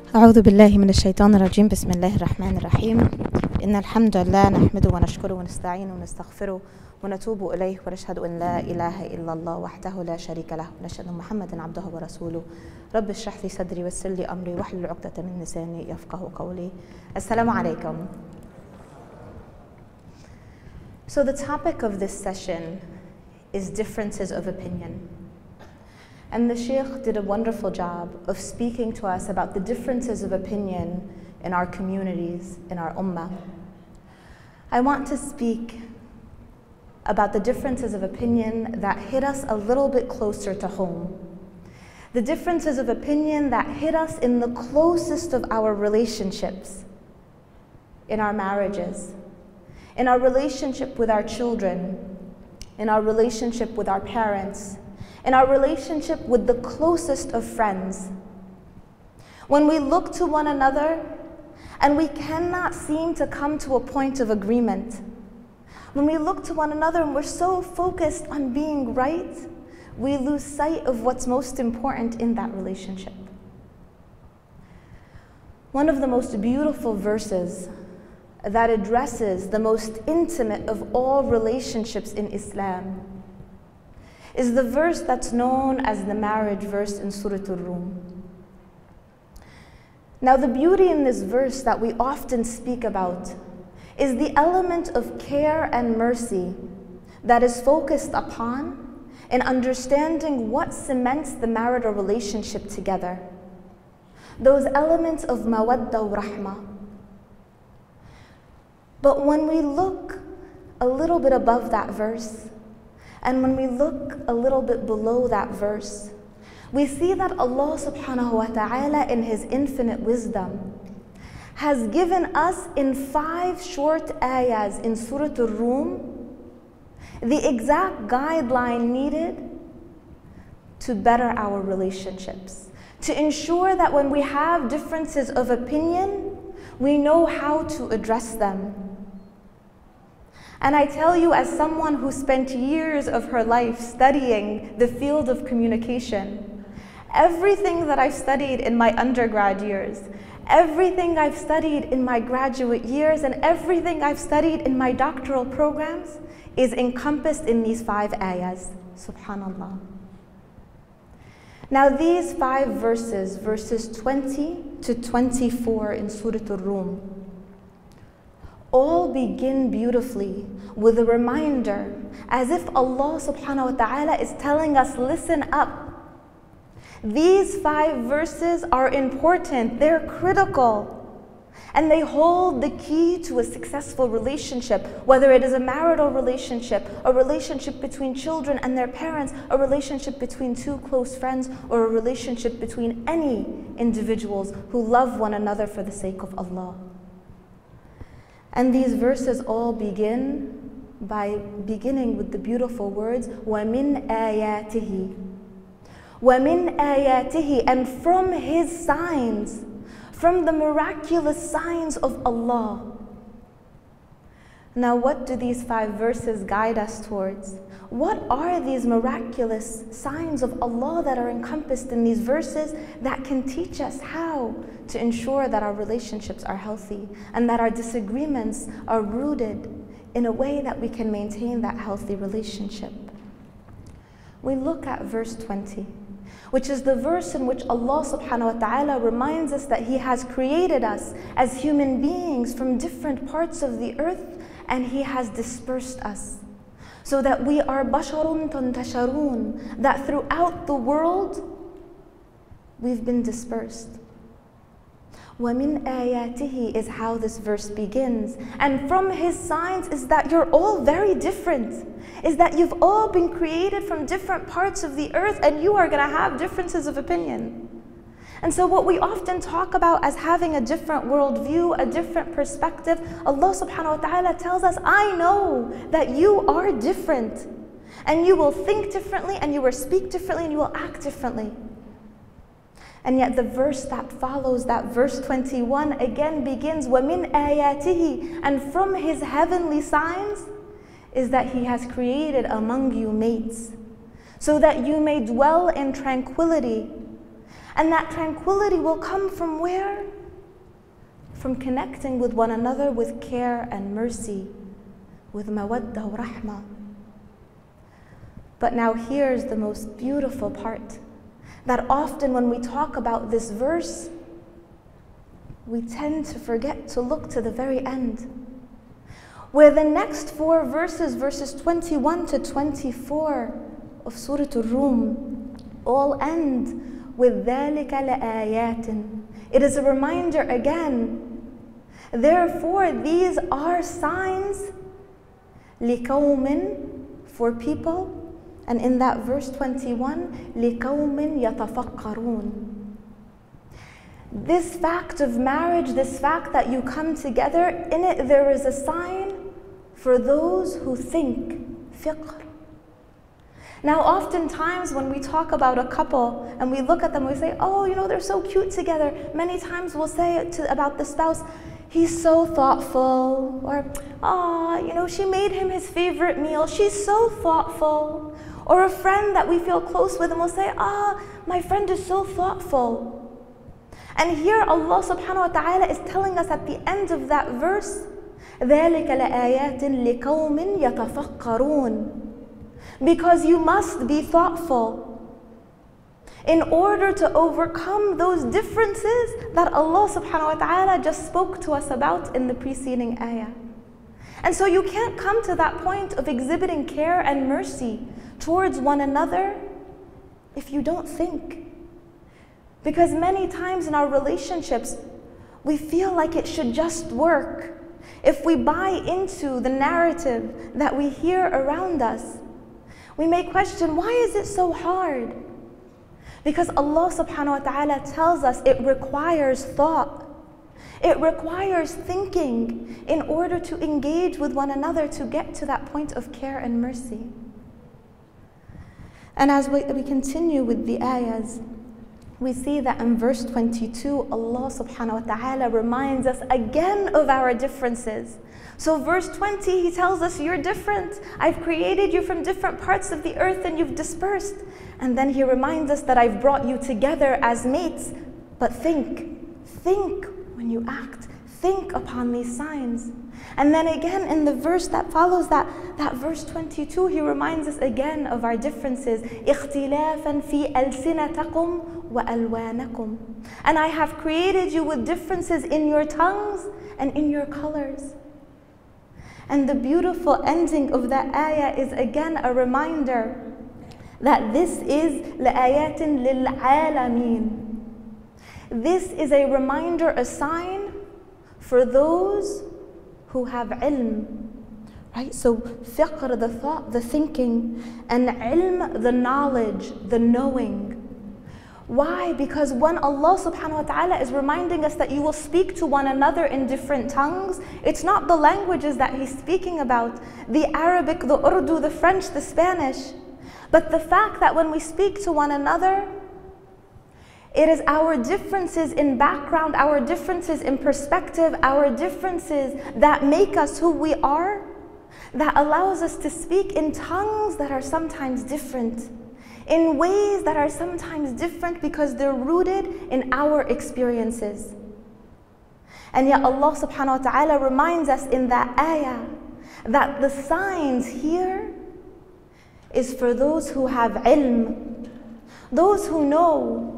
أعوذ بالله من الشيطان الرجيم. بسم الله الرحمن الرحيم. إن الحمد لله نحمده ونشكره ونستعينه ونستغفره ونتوب إليه ونشهد أن لا إله إلا الله وحده لا شريك له ونشهد أن محمدا عبده ورسوله. رب اشرح لي صدري ويسر لي أمري واحلل عقدة من لساني يفقهوا قولي. السلام عليكم. So the topic of this session is differences of opinion. And the Sheikh did a wonderful job of speaking to us about the differences of opinion in our communities, in our ummah. I want to speak about the differences of opinion that hit us a little bit closer to home. The differences of opinion that hit us in the closest of our relationships, in our marriages, in our relationship with our children, in our relationship with our parents, in our relationship with the closest of friends. When we look to one another and we cannot seem to come to a point of agreement, when we look to one another and we're so focused on being right, we lose sight of what's most important in that relationship. One of the most beautiful verses that addresses the most intimate of all relationships in Islam is the verse that's known as the marriage verse in Surah Al-Rum. Now, the beauty in this verse that we often speak about is the element of care and mercy that is focused upon in understanding what cements the marital relationship together. Those elements of mawadda wa rahmah. But when we look a little bit above that verse, and when we look a little bit below that verse, we see that Allah subhanahu wa ta'ala in His infinite wisdom has given us in 5 short ayahs in Surah Al-Rum the exact guideline needed to better our relationships, to ensure that when we have differences of opinion, we know how to address them. And I tell you, as someone who spent years of her life studying the field of communication, everything that I've studied in my undergrad years, everything I've studied in my graduate years, and everything I've studied in my doctoral programs is encompassed in these 5 ayahs. Subhanallah. Now these 5 verses, verses 20 to 24 in Surah Al-Rum, all begin beautifully with a reminder, as if Allah subhanahu wa ta'ala is telling us, listen up. These 5 verses are important, they're critical, and they hold the key to a successful relationship, whether it is a marital relationship, a relationship between children and their parents, a relationship between 2 close friends, or a relationship between any individuals who love one another for the sake of Allah. And these verses all begin with the beautiful words, وَمِنْ آيَاتِهِ. وَمِنْ آيَاتِهِ, and from His signs, from the miraculous signs of Allah. Now, what do these 5 verses guide us towards? What are these miraculous signs of Allah that are encompassed in these verses that can teach us how to ensure that our relationships are healthy and that our disagreements are rooted in a way that we can maintain that healthy relationship? We look at verse 20, which is the verse in which Allah subhanahu wa ta'ala reminds us that He has created us as human beings from different parts of the earth, and He has dispersed us so that we are basharun tantasharun, that throughout the world we've been dispersed. وَمِنْ آيَاتِهِ is how this verse begins. And from His signs is that you're all very different, is that you've all been created from different parts of the earth, and you are going to have differences of opinion. And so what we often talk about as having a different worldview, a different perspective, Allah subhanahu wa ta'ala tells us, I know that you are different, and you will think differently, and you will speak differently, and you will act differently. And yet the verse that follows that, verse 21, again begins, وَمِنْ آيَاتِهِ, and from His heavenly signs is that He has created among you mates, so that you may dwell in tranquility, And that tranquility will come from where? From connecting with one another with care and mercy, with mawadda wa rahmah. But now here's the most beautiful part, that often when we talk about this verse, we tend to forget to look to the very end, where the next 4 verses, verses 21 to 24 of Surah Ar-Rum, all end with ذَلِكَ لَآيَاتٍ. It is a reminder again. Therefore, these are signs لِقَوْمٍ, for people, and in that verse 21, لِقَوْمٍ يَتَفَكَّرُونَ. This fact of marriage, this fact that you come together, in it there is a sign for those who think. Fiqh. Now oftentimes when we talk about a couple and we look at them, we say, oh, you know, they're so cute together. Many times we'll say about the spouse, he's so thoughtful, or, you know, she made him his favorite meal, she's so thoughtful. Or a friend that we feel close with and we'll say, my friend is so thoughtful. And here Allah subhanahu wa ta'ala is telling us at the end of that verse, ذَلِكَ لَآيَاتٍ لِقَوْمٍ يَتَفَكَّرُونَ. Because you must be thoughtful in order to overcome those differences that Allah subhanahu wa ta'ala just spoke to us about in the preceding ayah. And so you can't come to that point of exhibiting care and mercy towards one another if you don't think. Because many times in our relationships, we feel like it should just work. If we buy into the narrative that we hear around us, we may question, why is it so hard? Because Allah subhanahu wa ta'ala tells us it requires thought. It requires thinking in order to engage with one another to get to that point of care and mercy. And as we continue with the ayahs, we see that in verse 22, Allah subhanahu wa ta'ala reminds us again of our differences. So verse 20, He tells us, you're different. I've created you from different parts of the earth and you've dispersed. And then He reminds us that I've brought you together as mates. But think when you act. Think upon these signs. And then again in the verse that follows that verse 22, He reminds us again of our differences. اختلافا في ألسنتكم وألوانكم. And I have created you with differences in your tongues and in your colors. And the beautiful ending of that ayah is again a reminder that this is لآيات للعالمين. This is a reminder, a sign for those who have ilm. Right? So fiqh, the thought, the thinking, and ilm, the knowledge, the knowing. Why? Because when Allah subhanahu wa ta'ala is reminding us that you will speak to one another in different tongues, it's not the languages that He's speaking about, the Arabic, the Urdu, the French, the Spanish, but the fact that when we speak to one another, it is our differences in background, our differences in perspective, our differences that make us who we are, that allows us to speak in tongues that are sometimes different, in ways that are sometimes different because they're rooted in our experiences. And yet Allah subhanahu wa ta'ala reminds us in that ayah that the signs here is for those who have ilm, those who know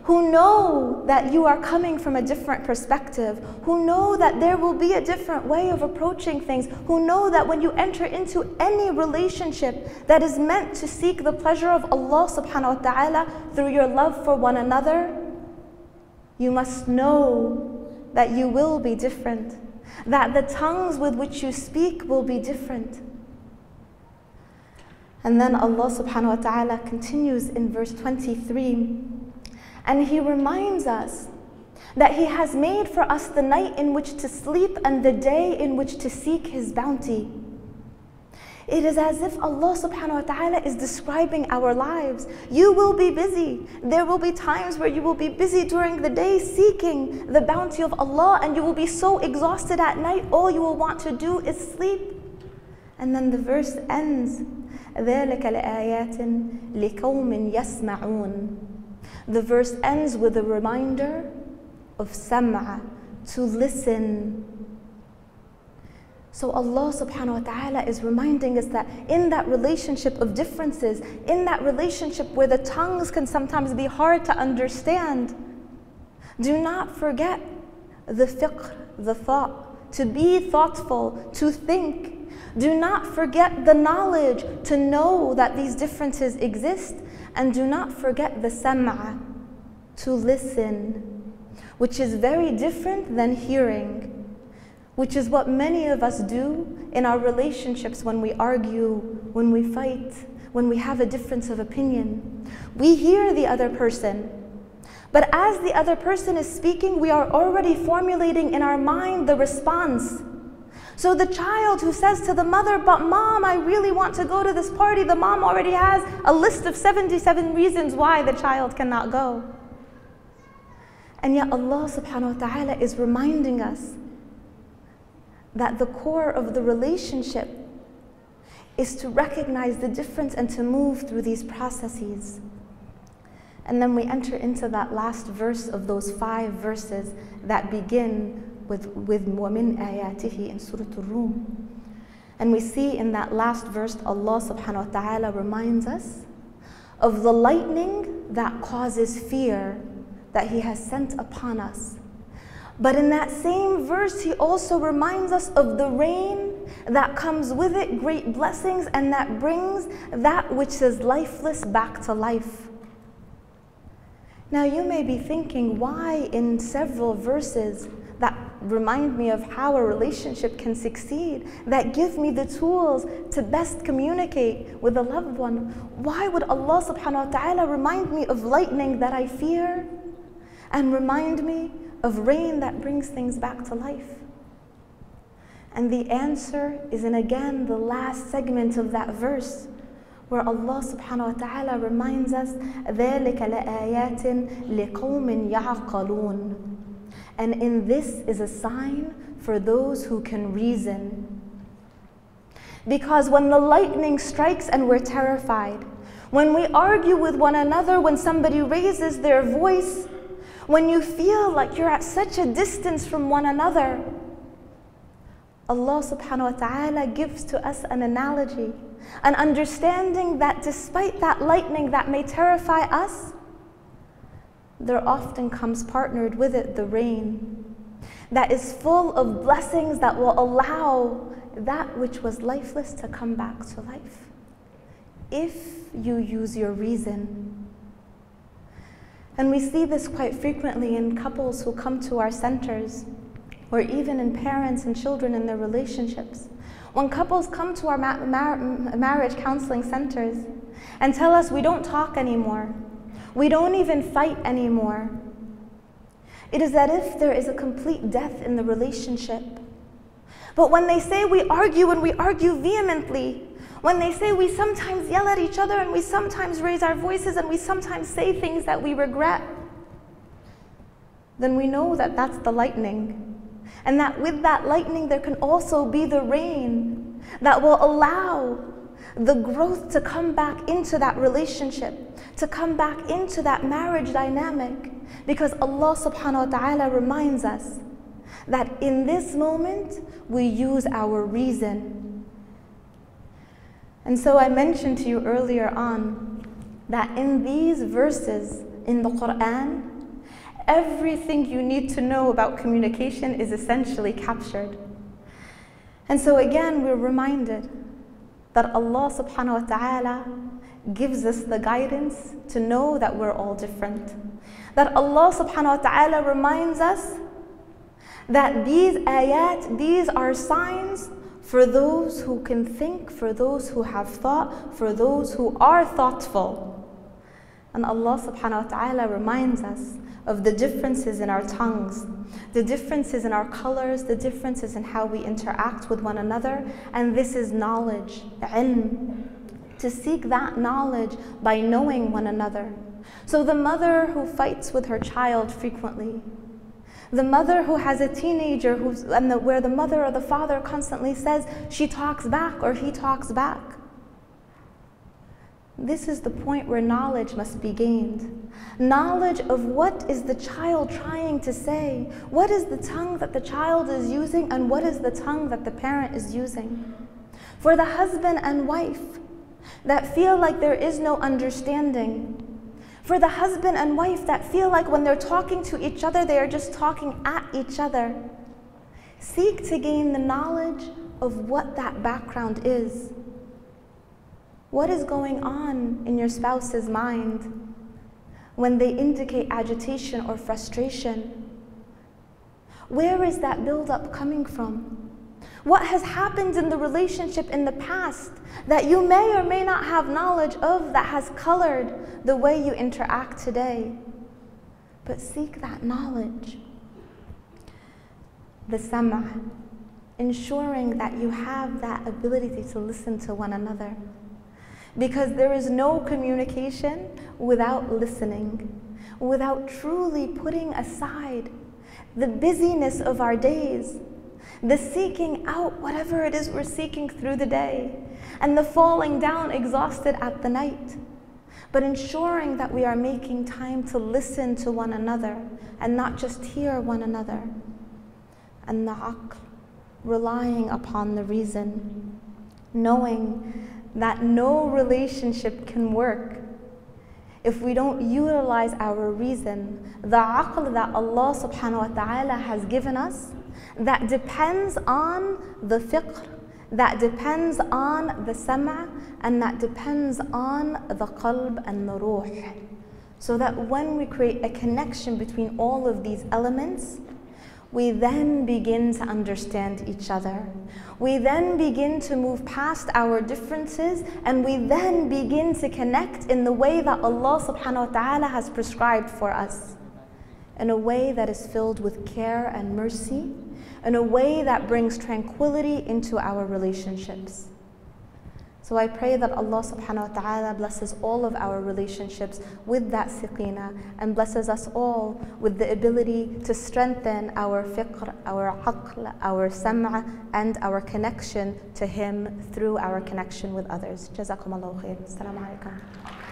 that you are coming from a different perspective, who know that there will be a different way of approaching things, who know that when you enter into any relationship that is meant to seek the pleasure of Allah subhanahu wa ta'ala through your love for one another, you must know that you will be different, that the tongues with which you speak will be different. And then Allah subhanahu wa ta'ala continues in verse 23, and He reminds us that He has made for us the night in which to sleep and the day in which to seek His bounty. It is as if Allah subhanahu wa ta'ala is describing our lives. You will be busy. There will be times where you will be busy during the day seeking the bounty of Allah, and you will be so exhausted at night, all you will want to do is sleep. And then the verse ends, ذَلِكَ لَآيَاتٍ لِقَوْمٍ يَسْمَعُونَ. The verse ends with a reminder of sam'a, to listen. So Allah subhanahu wa ta'ala is reminding us that in that relationship of differences, in that relationship where the tongues can sometimes be hard to understand, do not forget the fiqh, the thought, to be thoughtful, to think. Do not forget the knowledge to know that these differences exist, and do not forget the sam'a, to listen, which is very different than hearing, which is what many of us do in our relationships when we argue, when we fight, when we have a difference of opinion. We hear the other person, but as the other person is speaking, we are already formulating in our mind the response. So the child who says to the mother, "But mom, I really want to go to this party," the mom already has a list of 77 reasons why the child cannot go. And yet Allah subhanahu wa ta'ala is reminding us that the core of the relationship is to recognize the difference and to move through these processes. And then we enter into that last verse of those 5 verses that begin with وَمِنْ آيَاتِهِ in Surah Ar-Rum. And we see in that last verse, Allah subhanahu wa ta'ala reminds us of the lightning that causes fear that He has sent upon us. But in that same verse, He also reminds us of the rain that comes with it, great blessings, and that brings that which is lifeless back to life. Now you may be thinking, why in several verses that remind me of how a relationship can succeed, that give me the tools to best communicate with a loved one, why would Allah subhanahu wa ta'ala remind me of lightning that I fear and remind me of rain that brings things back to life? And the answer is in, again, the last segment of that verse, where Allah subhanahu wa ta'ala reminds us, ذَلِكَ لَآيَاتٍ لِقَوْمٍ يَعْقَلُونَ. And in this is a sign for those who can reason. Because when the lightning strikes and we're terrified, when we argue with one another, when somebody raises their voice, when you feel like you're at such a distance from one another, Allah subhanahu wa ta'ala gives to us an analogy, an understanding that despite that lightning that may terrify us, there often comes partnered with it the rain that is full of blessings that will allow that which was lifeless to come back to life, if you use your reason. And we see this quite frequently in couples who come to our centers, or even in parents and children in their relationships. When couples come to our marriage counseling centers and tell us we don't talk anymore, we don't even fight anymore, it is as if there is a complete death in the relationship. But when they say we argue, and we argue vehemently, when they say we sometimes yell at each other and we sometimes raise our voices and we sometimes say things that we regret, then we know that that's the lightning. And that with that lightning there can also be the rain that will allow the growth to come back into that relationship, to come back into that marriage dynamic. Because Allah subhanahu wa ta'ala reminds us that in this moment we use our reason. And so I mentioned to you earlier on that in these verses in the Quran, everything you need to know about communication is essentially captured. And so again, we're reminded that Allah subhanahu wa ta'ala gives us the guidance to know that we're all different. That Allah subhanahu wa ta'ala reminds us that these ayat, these are signs for those who can think, for those who have thought, for those who are thoughtful. And Allah subhanahu wa ta'ala reminds us of the differences in our tongues, the differences in our colors, the differences in how we interact with one another. And this is knowledge, ilm, to seek that knowledge by knowing one another. So the mother who fights with her child frequently, the mother who has a teenager where the mother or the father constantly says she talks back or he talks back, This is the point where knowledge must be gained. Knowledge of what is the child trying to say, what is the tongue that the child is using, and what is the tongue that the parent is using. For the husband and wife that feel like there is no understanding, for the husband and wife that feel like when they're talking to each other, they are just talking at each other, seek to gain the knowledge of what that background is. What is going on in your spouse's mind when they indicate agitation or frustration? Where is that buildup coming from? What has happened in the relationship in the past that you may or may not have knowledge of that has colored the way you interact today? But seek that knowledge. The sama', ensuring that you have that ability to listen to one another. Because there is no communication without listening, without truly putting aside the busyness of our days, the seeking out whatever it is we're seeking through the day, and the falling down exhausted at the night. But ensuring that we are making time to listen to one another and not just hear one another. And the aql, relying upon the reason, knowing that no relationship can work if we don't utilize our reason, the aql that Allah subhanahu wa ta'ala has given us, that depends on the fiqh, that depends on the sama', and that depends on the qalb and the ruh. So that when we create a connection between all of these elements, we then begin to understand each other. We then begin to move past our differences, and we then begin to connect in the way that Allah subhanahu wa ta'ala has prescribed for us. In a way that is filled with care and mercy, in a way that brings tranquility into our relationships. So I pray that Allah subhanahu wa ta'ala blesses all of our relationships with that siqina, and blesses us all with the ability to strengthen our fiqh, our aql, our sama', and our connection to Him through our connection with others. Jazakumullahu khair. Assalamu alaikum.